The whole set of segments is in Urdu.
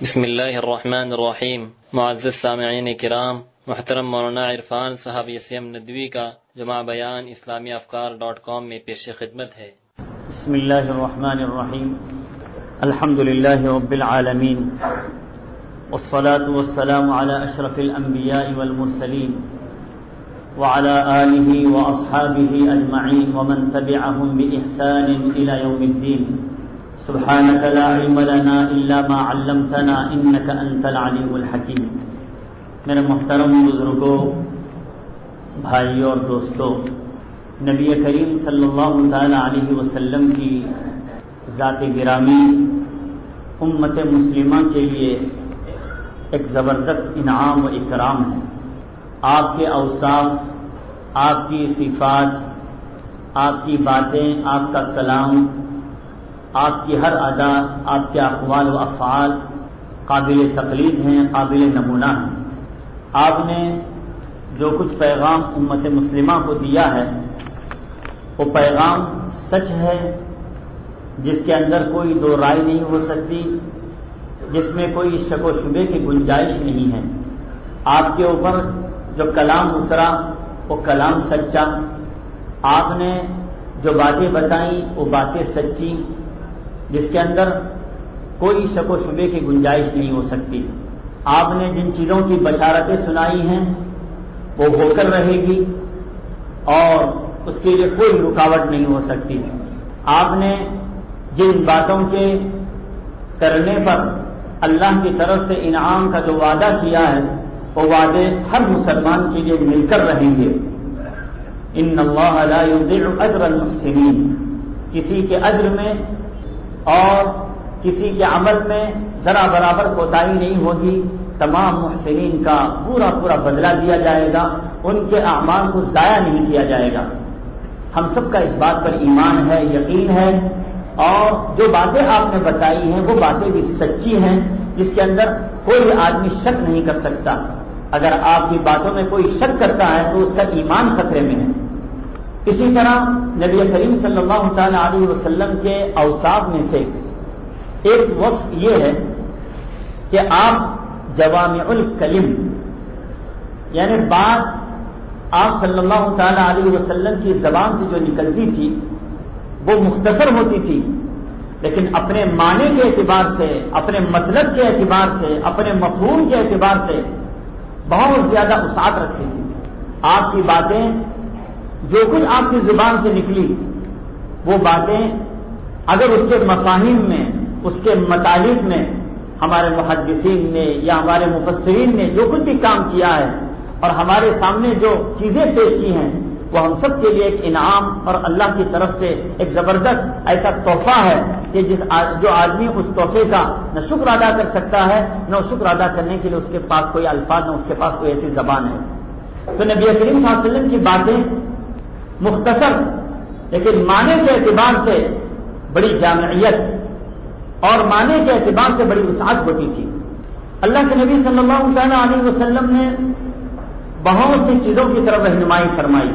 بسم اللہ الرحمن الرحیم۔ معزز سامعین کرام، محترم مولانا عرفان صاحب یسیم ندوی کا جمع بیان اسلامی افکار.com میں پیش خدمت ہے۔ بسم اللہ الرحمن الرحیم، الحمد للہ رب العالمین، والصلاة والسلام علی اشرف الانبیاء والمرسلین وعلى آلہ واصحابہ اجمعین ومن تبعهم بإحسان الى یوم الدین۔ سبحانك لا علم لنا الا ما علمتنا انك انت العلیم الحکیم۔ میرے محترم بزرگوں، بھائیوں اور دوستوں، نبی کریم صلی اللہ تعالی علیہ وسلم کی ذات گرامی امت مسلمہ کے لیے ایک زبردست انعام و اکرام ہے۔ آپ کے اوصاف، آپ کی صفات، آپ کی باتیں، آپ کا کلام، آپ کی ہر ادا، آپ کے اقوال و افعال قابل تقلید ہیں، قابل نمونہ ہیں۔ آپ نے جو کچھ پیغام امت مسلمہ کو دیا ہے وہ پیغام سچ ہے، جس کے اندر کوئی دو رائے نہیں ہو سکتی، جس میں کوئی شک و شبے کی گنجائش نہیں ہے۔ آپ کے اوپر جو کلام اترا وہ کلام سچا، آپ نے جو باتیں بتائیں وہ باتیں سچی، جس کے اندر کوئی شک و شبے کی گنجائش نہیں ہو سکتی۔ آپ نے جن چیزوں کی بشارتیں سنائی ہیں وہ ہو کر رہے گی اور اس کے لیے کوئی رکاوٹ نہیں ہو سکتی۔ آپ نے جن باتوں کے کرنے پر اللہ کی طرف سے انعام کا جو وعدہ کیا ہے وہ وعدے ہر مسلمان کے لیے مل کر رہیں گے۔ ان اللہ لا یضيع اجر المحسنین، کسی کے اجر میں اور کسی کے عمل میں ذرا برابر کوتاہی نہیں ہوگی۔ تمام محسنین کا پورا پورا بدلہ دیا جائے گا، ان کے اعمال کو ضائع نہیں کیا جائے گا۔ ہم سب کا اس بات پر ایمان ہے، یقین ہے، اور جو باتیں آپ نے بتائی ہیں وہ باتیں بھی سچی ہیں، جس کے اندر کوئی آدمی شک نہیں کر سکتا۔ اگر آپ کی باتوں میں کوئی شک کرتا ہے تو اس کا ایمان خطرے میں ہے۔ اسی طرح نبی کریم صلی اللہ تعالی علیہ وسلم کے اوصاف میں سے ایک وصف یہ ہے کہ آپ جوامع الکلم، یعنی بات آپ صلی اللہ تعالی علیہ وسلم کی زبان سے جو نکلتی تھی وہ مختصر ہوتی تھی، لیکن اپنے معنی کے اعتبار سے، اپنے مطلب کے اعتبار سے، اپنے مفہوم کے اعتبار سے بہت زیادہ وسعت رکھتی تھی۔ آپ کی باتیں، جو کچھ آپ کی زبان سے نکلی وہ باتیں اگر اس کے مفاہیم میں، اس کے مطالب میں ہمارے محدثین نے یا ہمارے مفسرین نے جو کچھ بھی کام کیا ہے اور ہمارے سامنے جو چیزیں پیش کی ہیں وہ ہم سب کے لیے ایک انعام اور اللہ کی طرف سے ایک زبردست ایسا تحفہ ہے کہ جو آدمی اس تحفے کا نہ شکر ادا کر سکتا ہے، نہ شکر ادا کرنے کے لیے اس کے پاس کوئی الفاظ، نہ اس کے پاس کوئی ایسی زبان ہے۔ تو نبی کریم صلی اللہ علیہ وسلم کی باتیں مختصر لیکن معنی کے اعتبار سے بڑی جامعیت اور معنی کے اعتبار سے بڑی وسعت ہوتی تھی۔ اللہ کے نبی صلی اللہ تعالی علیہ وسلم نے بہت سی چیزوں کی طرف رہنمائی فرمائی۔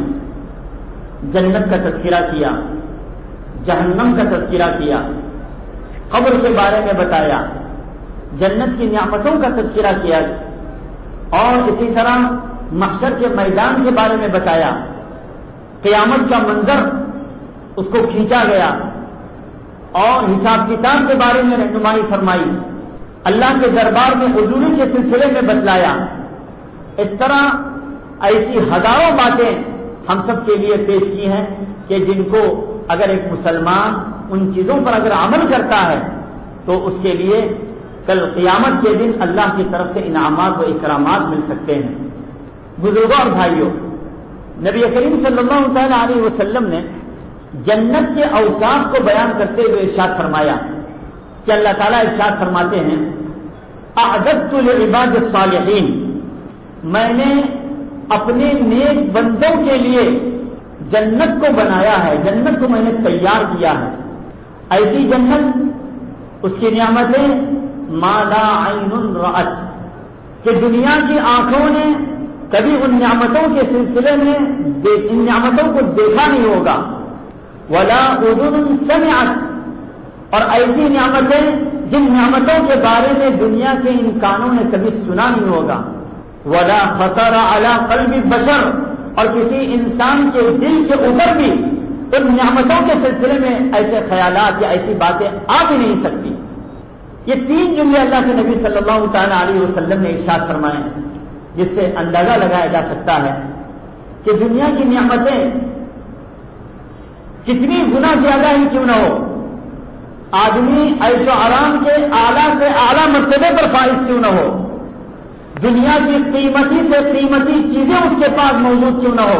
جنت کا تذکرہ کیا، جہنم کا تذکرہ کیا، قبر کے بارے میں بتایا، جنت کی نعمتوں کا تذکرہ کیا، اور اسی طرح محشر کے میدان کے بارے میں بتایا، قیامت کا منظر اس کو کھینچا گیا، اور حساب کتاب کے بارے میں رہنمائی فرمائی، اللہ کے دربار میں حضوری کے سلسلے میں بتلایا۔ اس طرح ایسی ہزاروں باتیں ہم سب کے لیے پیش کی ہیں کہ جن کو اگر ایک مسلمان ان چیزوں پر اگر عمل کرتا ہے تو اس کے لیے کل قیامت کے دن اللہ کی طرف سے انعامات و اکرامات مل سکتے ہیں۔ بزرگوں اور بھائیوں، نبی کریم صلی اللہ تعالی علیہ وسلم نے جنت کے اوصاف کو بیان کرتے ہوئے ارشاد فرمایا کہ اللہ تعالیٰ ارشاد فرماتے ہیں، اعددت لعباد الصالحین، میں نے اپنے نیک بندوں کے لیے جنت کو بنایا ہے، جنت کو میں نے تیار کیا ہے۔ ایسی جنت، اس کی نعمتیں ما لا عین رأت، کہ دنیا کی آنکھوں نے کبھی ان نعمتوں کے سلسلے میں ان نعمتوں کو دیکھا نہیں ہوگا، ولا اذن سمعت، اور ایسی نعمتیں جن نعمتوں کے بارے میں دنیا کے انسانوں نے کبھی سنا نہیں ہوگا. ولا خطر علی قلب بشر، اور کسی انسان کے دل کے اوپر بھی ان نعمتوں کے سلسلے میں ایسے خیالات یا ایسی باتیں آ بھی نہیں سکتی. یہ 3 جملے اللہ کے نبی صلی اللہ تعالی علیہ وسلم نے ارشاد فرمائے، جس سے اندازہ لگایا جا سکتا ہے کہ دنیا کی نعمتیں کتنی گنا زیادہ ہی کیوں نہ ہو، آدمی عیش و آرام کے اعلیٰ سے اعلیٰ مرتبے پر فائز کیوں نہ ہو، دنیا کی قیمتی سے قیمتی چیزیں اس کے پاس موجود کیوں نہ ہو،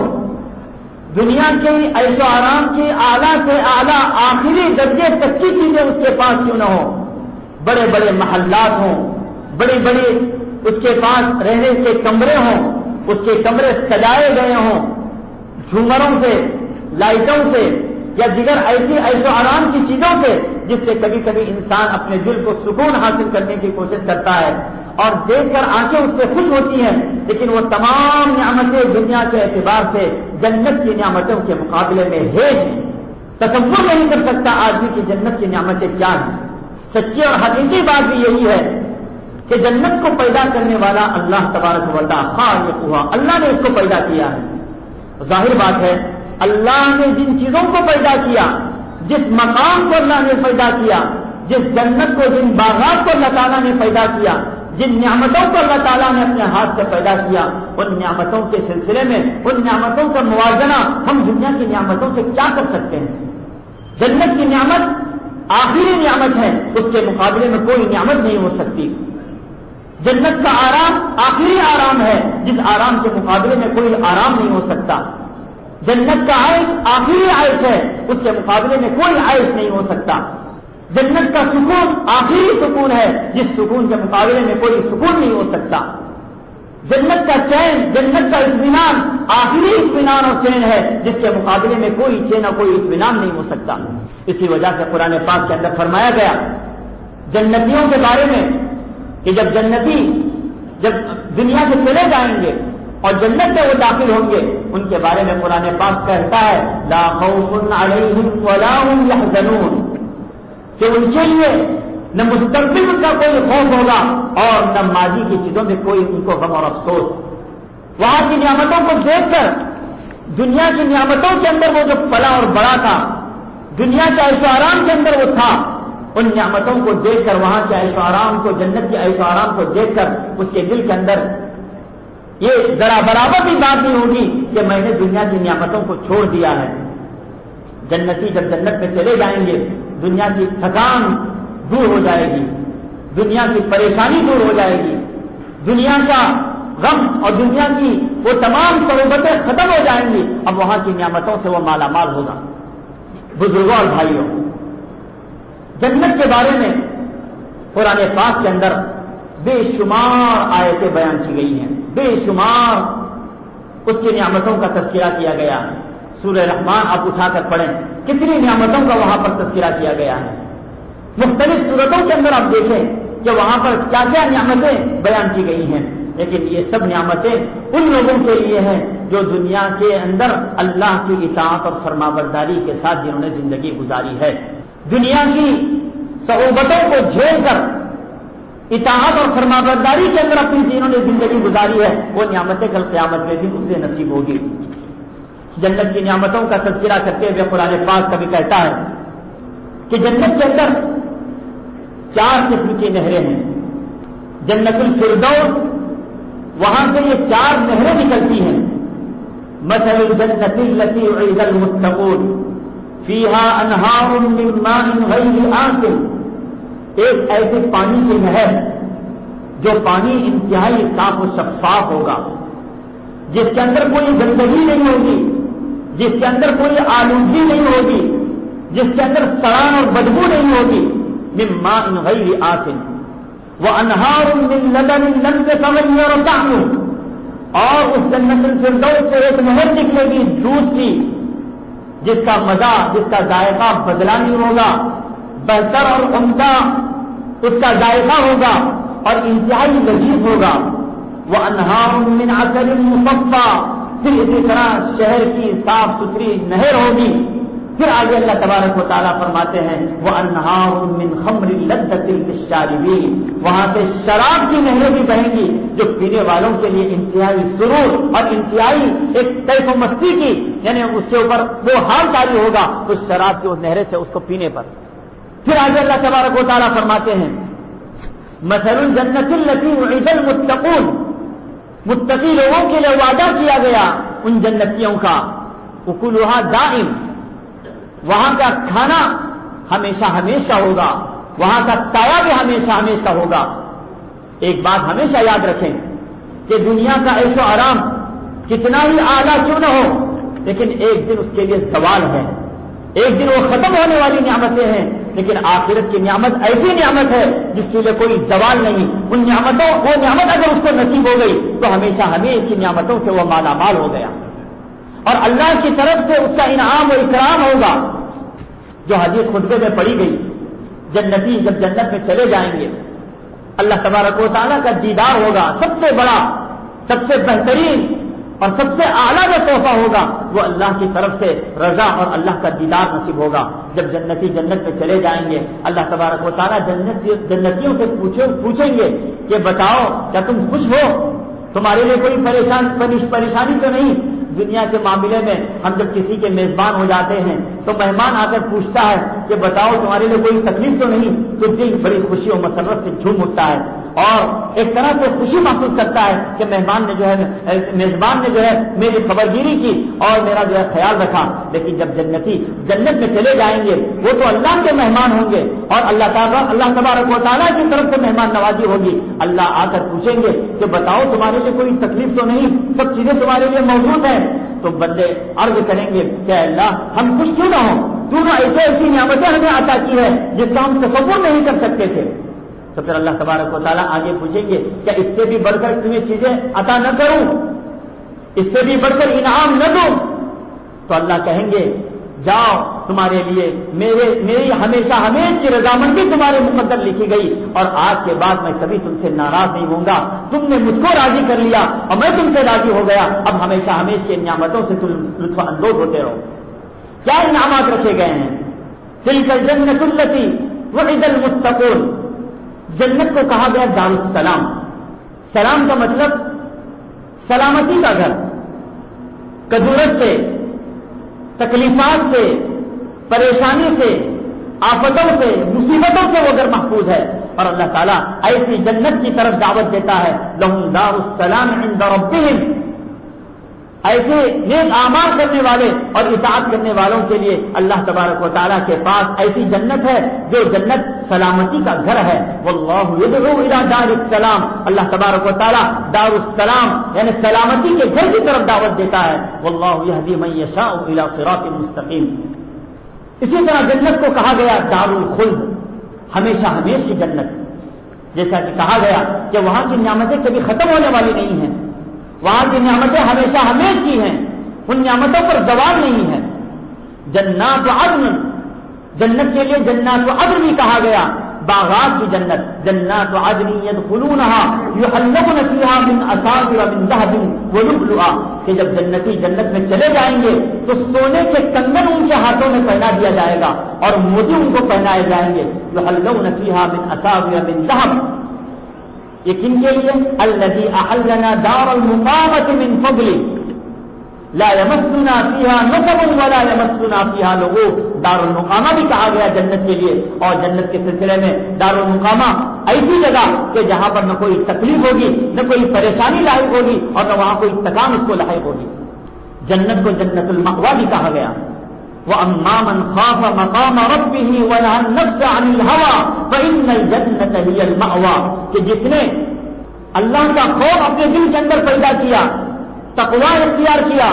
دنیا کے عیش و آرام کی اعلیٰ سے اعلیٰ آخری درجے تک کی چیزیں اس کے پاس کیوں نہ ہو، بڑے بڑے محلات ہوں، بڑی بڑی اس کے پاس رہنے کے کمرے ہوں، اس کے کمرے سجائے گئے ہوں جھومروں سے، لائٹوں سے یا دیگر ایسی عیش و آرام کی چیزوں سے جس سے کبھی کبھی انسان اپنے دل کو سکون حاصل کرنے کی کوشش کرتا ہے اور دیکھ کر آنکھیں اس سے خوش ہوتی ہیں، لیکن وہ تمام نعمتیں دنیا کے اعتبار سے جنت کی نعمتوں کے مقابلے میں ہیج ہیں. تصور نہیں کر سکتا آدمی کی جنت کی نعمتیں کیا ہیں. سچی اور حقیقی بات بھی یہی ہے کہ جنت کو پیدا کرنے والا اللہ تبارک و تعالی خالق ہوا، اللہ نے اس کو پیدا کیا ہے. ظاہر بات ہے اللہ نے جن چیزوں کو پیدا کیا، جس مقام کو اللہ نے پیدا کیا، جس جنت کو، جن باغات کو اللہ تعالیٰ نے پیدا کیا، جن نعمتوں کو اللہ تعالیٰ نے اپنے ہاتھ سے پیدا کیا، ان نعمتوں کے سلسلے میں ان نعمتوں کا موازنہ ہم دنیا کی نعمتوں سے کیا کر سکتے ہیں؟ جنت کی نعمت آخری نعمت ہے، اس کے مقابلے میں کوئی نعمت نہیں ہو سکتی. جنت کا آرام آخری آرام ہے، جس آرام کے مقابلے میں کوئی آرام نہیں ہو سکتا. جنت کا عیش آخری عیش ہے، اس کے مقابلے میں کوئی عیش نہیں ہو سکتا. جنت کا سکون آخری سکون ہے، جس سکون کے مقابلے میں کوئی سکون نہیں ہو سکتا. جنت کا چین، جنت کا اطمینان آخری اطمینان اور چین ہے، جس کے مقابلے میں کوئی چین اور کوئی اطمینان نہیں ہو سکتا. اسی وجہ سے قرآن پاک کے اندر فرمایا گیا جنتیوں کے بارے میں کہ جب جنتی جب دنیا سے چلے جائیں گے اور جنت میں وہ داخل ہوں گے، ان کے بارے میں قرآن پاک کہتا ہے لا خوف علیہم ولا هم يحزنون، کہ ان کے لیے نہ مستقبل کا کوئی خوف ہوگا اور نہ ماضی کی چیزوں میں کوئی ان کو غم اور افسوس. وہاں کی نعمتوں کو دیکھ کر دنیا کی نعمتوں کے اندر وہ جو پلا اور بڑا تھا، دنیا کے عیش و آرام کے اندر وہ تھا، ان نعمتوں کو دیکھ کر، وہاں کے عیش و آرام کو، جنت کے عیش و آرام کو دیکھ کر اس کے دل کے اندر یہ ذرا برابر بھی بات نہیں ہوگی کہ میں نے دنیا کی نعمتوں کو چھوڑ دیا ہے. جنتی جب جنت میں چلے جائیں گے دنیا کی تھکان دور ہو جائے گی، دنیا کی پریشانی دور ہو جائے گی، دنیا کا غم اور دنیا کی وہ تمام صعوبتیں ختم ہو جائیں گی. اب وہاں کی نعمتوں سے وہ مالا مال ہوگا. بزرگوں اور بھائیوں، جنت کے بارے میں قرآن پاک کے اندر بے شمار آیتیں بیان کی گئی ہیں، بے شمار اس کی نعمتوں کا تذکرہ کیا گیا ہے. سورہ رحمان آپ اٹھا کر پڑھیں، کتنی نعمتوں کا وہاں پر تذکرہ کیا گیا ہے. مختلف صورتوں کے اندر آپ دیکھیں کہ وہاں پر کیا کیا نعمتیں بیان کی گئی ہیں. لیکن یہ سب نعمتیں ان لوگوں کے لیے ہیں جو دنیا کے اندر اللہ کی اطاعت اور فرمانبرداری کے ساتھ جنہوں نے زندگی گزاری ہے. دنیا کی صعوبتوں کو جھیل کر اطاعت اور فرمانبرداری کے اندر اپنی جنہوں نے زندگی گزاری ہے، وہ نعمتیں کل قیامت میں بھی اسے نصیب ہوگی. جنت کی نعمتوں کا تذکرہ کرتے ہوئے قرآن پاک کبھی کہتا ہے کہ جنت کے اندر 4 قسم کی نہریں ہیں. جنت الفردوس، وہاں سے یہ 4 نہریں نکلتی ہیں. مثل الجنة التي وعد المتقون فيها انہار من ماء غیر آسن، ایک ایسے پانی کی نہر جو پانی انتہائی صاف و شفاف ہوگا، جس کے اندر کوئی گندگی نہیں ہوگی، جس کے اندر کوئی آلودگی نہیں ہوگی، جس کے اندر سڑان اور بدبو نہیں ہوگی. من ماء غیر آسن وانہار من لبن لم يتغیر طعمه، اور اس جنت الفردوس سے ایک نہر نکلے گی دودھ کی جس کا مزہ، جس کا ذائقہ بدلا نہیں ہوگا، بہتر اور عمدہ اس کا ذائقہ ہوگا اور انتہائی لذیذ ہوگا. وانہار من عسل مصفى، پھر اسی طرح شہر کی صاف ستھری نہر ہوگی پھر آگے اللہ تبارک و تعالیٰ فرماتے ہیں وَأَنْهَارٌ مِّنْ خَمْرٍ لَذَّةٍ لِّلشَّارِبِينَ، وہاں سے شراب کی نہریں بھی بہیں گی جو پینے والوں کے لیے انتہائی سرور اور انتہائی ایک کیف و مستی کی، یعنی اس کے اوپر وہ حال جاری ہوگا اس شراب کی اس نہریں سے اس کو پینے پر۔ پھر آگے اللہ تبارک و تعالیٰ فرماتے ہیں مَثَلُ الْجَنَّةِ الَّتِي وُعِدَ الْمُتَّقُونَ، متقی لوگوں کے لیے وعدہ کیا گیا ان جنتیوں کا، اُکُلُهَا دائم، وہاں کا کھانا ہمیشہ ہمیشہ ہوگا، وہاں کا سایہ بھی ہمیشہ ہمیشہ ہوگا۔ ایک بات ہمیشہ یاد رکھیں کہ دنیا کا عیش و آرام کتنا ہی اعلیٰ کیوں نہ ہو، لیکن ایک دن اس کے لیے زوال ہے، ایک دن وہ ختم ہونے والی نعمتیں ہیں، لیکن آخرت کی نعمت ایسی نعمت ہے جس کے لیے کوئی زوال نہیں۔ وہ نعمت اگر اس کو نصیب ہو گئی تو ہمیشہ ہمیشہ کی نعمتوں سے وہ مالا مال ہو گیا، اور اللہ کی طرف سے اس کا انعام و اکرام ہوگا۔ جو حدیث خطبے میں پڑھی گئی، جنتی جب جنت میں چلے جائیں گے اللہ تبارک و تعالیٰ کا دیدار ہوگا، سب سے بڑا، سب سے بہترین اور سب سے اعلیٰ جو تحفہ ہوگا وہ اللہ کی طرف سے رضا اور اللہ کا دیدار نصیب ہوگا۔ جب جنتی جنت میں چلے جائیں گے اللہ تبارک و تعالیٰ جنتیوں سے پوچھیں گے کہ بتاؤ کیا تم خوش ہو، تمہارے لیے کوئی پریشانی تو نہیں؟ دنیا کے معاملے میں ہم جب کسی کے میزبان ہو جاتے ہیں تو مہمان آ کر پوچھتا ہے کہ بتاؤ تمہارے لیے کوئی تکلیف تو نہیں، تو دل بڑی خوشی و مسرت سے جھوم اٹھتا ہے اور ایک طرح سے خوشی محسوس کرتا ہے کہ میزبان نے جو ہے میری خبرگیری کی اور میرا جو ہے خیال رکھا۔ لیکن جب جنتی جنت میں چلے جائیں گے وہ تو اللہ کے مہمان ہوں گے اور اللہ تبارک و تعالیٰ کی طرف سے مہمان نوازی ہوگی۔ اللہ آ کر پوچھیں گے کہ بتاؤ تمہارے لیے کوئی تکلیف تو نہیں، سب چیزیں تمہارے لیے موجود ہیں؟ تو بندے عرض کریں گے کہ اللہ ہم خوش کیوں نہ ہوں، تو نے ایسی نعمتیں ہمیں عطا کی ہے جس کا ہم تصور نہیں کر سکتے تھے۔ تو پھر اللہ تبارک و تعالیٰ آگے پوچھیں گے کیا اس سے بھی بڑھ کر تمہیں چیزیں عطا نہ کروں، اس سے بھی بڑھ کر انعام نہ دوں؟ تو اللہ کہیں گے جاؤ، تمہارے لیے میری ہمیشہ کی رضامندی تمہارے مقدر لکھی گئی اور آج کے بعد میں کبھی تم سے ناراض نہیں ہوں گا، تم نے مجھ کو راضی کر لیا اور میں تم سے راضی ہو گیا، اب ہمیشہ کی نعمتوں سے تم لطف اندوز ہوتے رہو۔ کیا انعامات رکھے گئے ہیں؟ تلک الجنۃ التی وعد المتقون، جنت کو کہا گیا دار السلام۔ سلام کا مطلب سلامتی کا گھر، کدورت سے، تکلیفات سے، پریشانی سے، آفتوں سے، مصیبتوں سے وہ گھر محفوظ ہے۔ اور اللہ تعالیٰ ایسی جنت کی طرف دعوت دیتا ہے، لہم دار السلام عند ربہم، ایسے نیک اعمال کرنے والے اور اطاعت کرنے والوں کے لیے اللہ تبارک و تعالیٰ کے پاس ایسی جنت ہے جو جنت سلامتی کا گھر ہے۔ واللہ یدعو الی دار السلام، اللہ تبارک و تعالیٰ دار السلام یعنی سلامتی کے گھر کی طرف دعوت دیتا ہے۔ واللہ یہدی من یشاء الی صراط مستقیم۔ اسی طرح جنت کو کہا گیا دار الخلد، ہمیشہ کی جنت، جیسا کہ کہا گیا کہ وہاں کی نعمتیں کبھی ختم ہونے والی نہیں ہیں، وہاں کی نعمتیں ہمیشہ کی ہیں، ان نعمتوں پر زوال نہیں ہے۔ جنات عدن، جنت کے لیے جنات عدن بھی کہا گیا، باغات کی جنت، جنات عدن يدخلونها يحلون فيها من اساور من ذهب ولؤلؤا، کہ جب جنتی جنت میں چلے جائیں گے تو سونے کے کنگن ان کے ہاتھوں میں پہنا دیا جائے گا اور موتی ان کو پہنائے جائیں گے۔ يحلون فيها من اساور من ذهب، یہ کن کے لیے؟ الذي احلنا دار المقامة من فضله لا يمسنا فيها نصب ولا يمسنا فيها لغوب، دار المقامہ بھی کہا گیا جنت کے لیے۔ اور جنت کے سلسلے میں دار المقامہ ایسی جگہ کہ جہاں پر نہ کوئی تکلیف ہوگی، نہ کوئی پریشانی لاحق ہوگی اور نہ وہاں کوئی تکان اس کو لاحق ہوگی۔ جنت کو جنت المأوى بھی کہا گیا۔ وَأَمَّا مَنْ خَافَ مَقَامَ رَبِّهِ وَنَهَى النَّفْسَ عَنِ الْهَوَى فَإِنَّ الْجَنَّةَ هِيَ الْمَأْوَى، کہ جس نے اللہ کا خوف اپنے دل کے اندر پیدا کیا، تقوی اختیار کیا،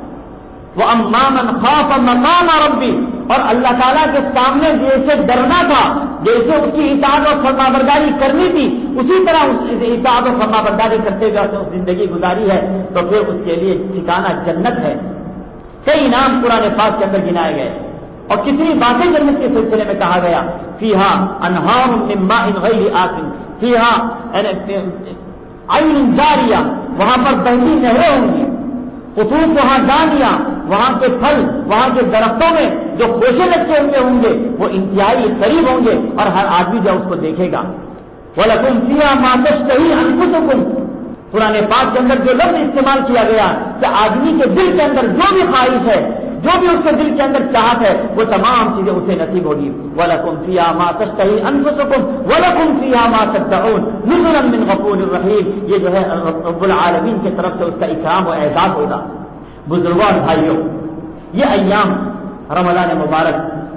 وَأَمَّا مَنْ خَافَ مَقَامَ رَبِّهِ، اور اللہ تعالیٰ کے سامنے جیسے ڈرنا تھا، جیسے اس کی اطاعت اور فرمانبرداری کرنی تھی، اسی طرح اس اطاعت اور فرمانبرداری کرتے ہوئے اس نے زندگی گزاری ہے، تو پھر اس کے لیے ٹھکانہ جنت ہے۔ کئی نام قرآن پاک کے اندر گنائے گئے اور کتنی باتیں جنت کے سلسلے میں کہا گیا۔ فیہا انہار من ماء غیر آسن، فیہا عین جاریہ، وہاں پر بہتی نہریں ہوں گی، قطوفہا دانیہ، وہاں کے پھل، وہاں کے درختوں میں جو خوشے لگے ہوئے ہوں گے وہ انتہائی قریب ہوں گے اور ہر آدمی جو اس کو دیکھے گا. وَلَكُمْ فِيهَا مَا تَشْتَهِي أَنفُسُكُمْ، قرآن پاک کے اندر جو لفظ استعمال کیا گیا کہ آدمی کے دل کے اندر جو بھی خواہش ہے، جو بھی اس کے دل کے اندر چاہت ہے، وہ تمام چیزیں اسے نصیب ہوگی. وَلَكُمْ فِيهَا مَا تَشْتَهِي أَنفُسُكُمْ وَلَكُمْ فِيهَا مَا تَدَّعُونَ نُزُلًا مِّن غَفُورٍ رَّحِيمٍ. یہ جو ہے رب العالمین کی طرف سے اس کا اکرام و اعزاز ہوگا. بزرگوں اور بھائیوں، یہ ایام رمضان مبارک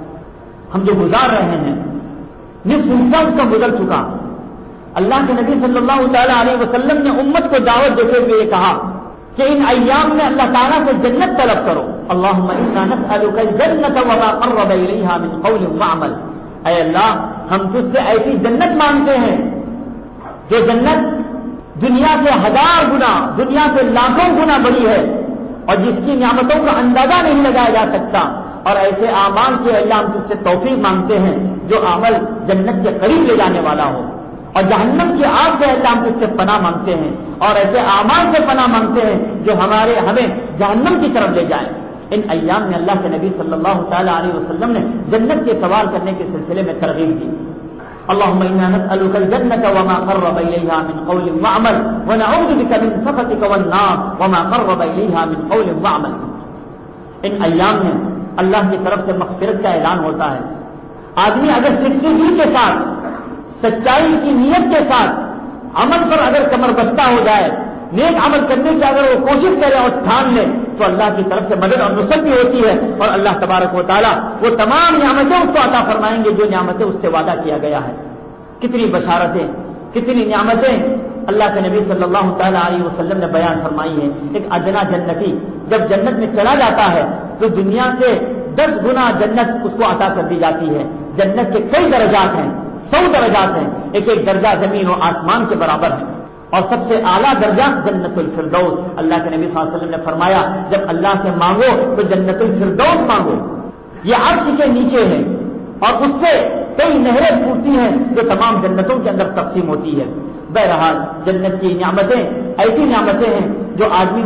ہم جو گزار رہے ہیں، نصف حصہ اس کا گزر چکا. اللہ کے نبی صلی اللہ تعالی علیہ وسلم نے امت کو دعوت دیتے ہوئے یہ کہا کہ ان ایام میں اللہ تعالیٰ سے جنت طلب کرو. اللہم انا نسألک الجنت وما قرب الیہا من قول وعمل. اے اللہ، ہم تجھ سے ایسی جنت مانگتے ہیں جو جنت دنیا سے 1000 گنا، دنیا سے لاکھوں گنا بڑی ہے اور جس کی نعمتوں کا اندازہ نہیں لگایا جا سکتا. اور ایسے اعمال کے اللہ ہم تجھ سے توفیق مانگتے ہیں جو عمل جنت کے قریب لے جانے والا ہو. اور جہنم کی آگ سے اللہ ہم اس سے پناہ مانگتے ہیں اور ایسے اعمال سے پناہ مانگتے ہیں جو ہمیں جہنم کی طرف لے جائیں. ان ایام میں اللہ کے نبی صلی اللہ تعالی علیہ وسلم نے جنت کے سوال کرنے کے سلسلے میں ترغیب دی. اللهم انا نسألك الجنة وما قرب إليها من قول وعمل ونعوذ بك من سخطك والنار وما قرب إليها من قول وعمل. ان ایام میں اللہ کی طرف سے مغفرت کا اعلان ہوتا ہے. آدمی اگر صدق کے ساتھ، سچائی کی نیت کے ساتھ عمل پر اگر کمر بستہ ہو جائے، نیک عمل کرنے کی اگر وہ کوشش کرے اور ٹھان لے تو اللہ کی طرف سے مدد اور نصرت بھی ہوتی ہے اور اللہ تبارک و تعالیٰ وہ تمام نعمتیں اس کو عطا فرمائیں گے جو نعمتیں اس سے وعدہ کیا گیا ہے. کتنی بشارتیں، کتنی نعمتیں اللہ کے نبی صلی اللہ تعالیٰ علیہ وسلم نے بیان فرمائی ہیں. ایک ادنا جنتی جب جنت میں چلا جاتا ہے تو دنیا سے 10 گنا جنت اس کو عطا کر دی جاتی ہے. جنت کے کئی درجات ہیں، 100 درجات ہیں. ایک ایک درجہ زمین و آسمان کے برابر ہے اور سب سے اعلیٰ درجہ جنت الفردوس. اللہ کے نبی صلی اللہ علیہ وسلم نے فرمایا جب اللہ سے مانگو تو جنت الفردوس مانگو. یہ عرش کے نیچے ہے اور اس سے کئی نہریں پھوٹتی ہیں جو تمام جنتوں کے اندر تقسیم ہوتی ہے. بہرحال جنت کی نعمتیں ایسی نعمتیں ہیں جو آدمی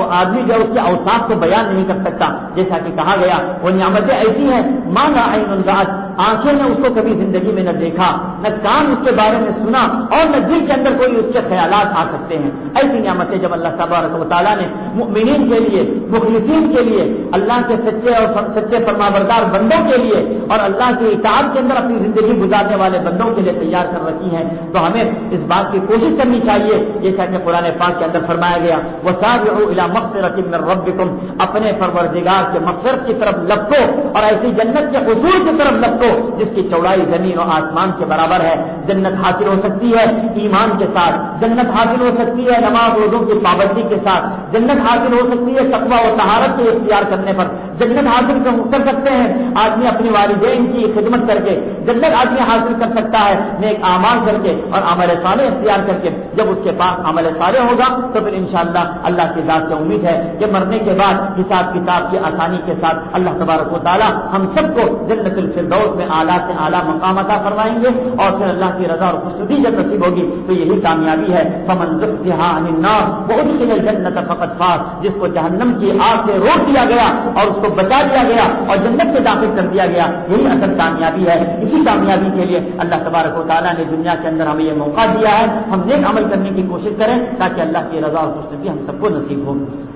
جو اس کے اوصاف کو بیان نہیں کر سکتا. جیسا کہ کہا گیا وہ نعمتیں ایسی ہیں ما لا عین رأت، آنکھیں نے اس کو کبھی زندگی میں نہ دیکھا، نہ کان اس کے بارے میں سنا اور نہ دل کے اندر کوئی اس کے خیالات آ سکتے ہیں. ایسی نعمتیں جب اللہ تبارک و تعالیٰ نے مؤمنین کے لیے، مخلصین کے لیے، اللہ کے سچے فرمانبردار بندوں کے لیے اور اللہ کی اطاعت کے اندر اپنی زندگی گزارنے والے بندوں کے لیے تیار کر رکھی ہیں تو ہمیں اس بات کی کوشش کرنی چاہیے جیسا کہ قرآن پاک کے اندر فرمایا گیا وَسَارِعُوا إِلَىٰ مَغْفِرَةٍ مِّن رَّبِّكُمْ، اپنے پروردگار کے مغفرت کی طرف لپکو اور ایسی جنت کے حصول کی طرف لپکو جس کی چوڑائی زمین و آسمان کے برابر ہے. جنت حاصل ہو سکتی ہے ایمان کے ساتھ، جنت حاصل ہو سکتی ہے نماز روزوں کی پابندی کے ساتھ، جنت حاصل ہو سکتی ہے تقویٰ و طہارت کے اختیار کرنے پر، جنت حاصل کر سکتے ہیں آدمی اپنی والدین کی خدمت کر کے، جنت آدمی حاصل کر سکتا ہے نیک اعمال کر کے اور عمل صالح اختیار کر کے. جب اس کے پاس عمل صالح ہوگا تو پھر انشاءاللہ اللہ کی ذات سے امید ہے کہ مرنے کے بعد حساب کتاب کی آسانی کے ساتھ اللہ تبارک و تعالی ہم سب کو جنت الفردوس میں اعلیٰ سے اعلیٰ مقام عطا فرمائیں گے اور پھر اللہ کی رضا اور خوشنودی جب نصیب ہوگی تو یہی کامیابی ہے. فمن زحزح عن النار وادخل الجنة فقد فاز، جس کو جہنم کی آگ سے روک دیا گیا اور اس کو بچا دیا گیا اور جنت میں داخل کر دیا گیا، یہی اصل کامیابی ہے. اسی کامیابی کے لیے اللہ تبارک و تعالیٰ نے دنیا کے اندر ہمیں یہ موقع دیا ہے. ہم نیک عمل کرنے کی کوشش کریں تاکہ اللہ کی رضا اور خوشنودی ہم سب کو نصیب ہو.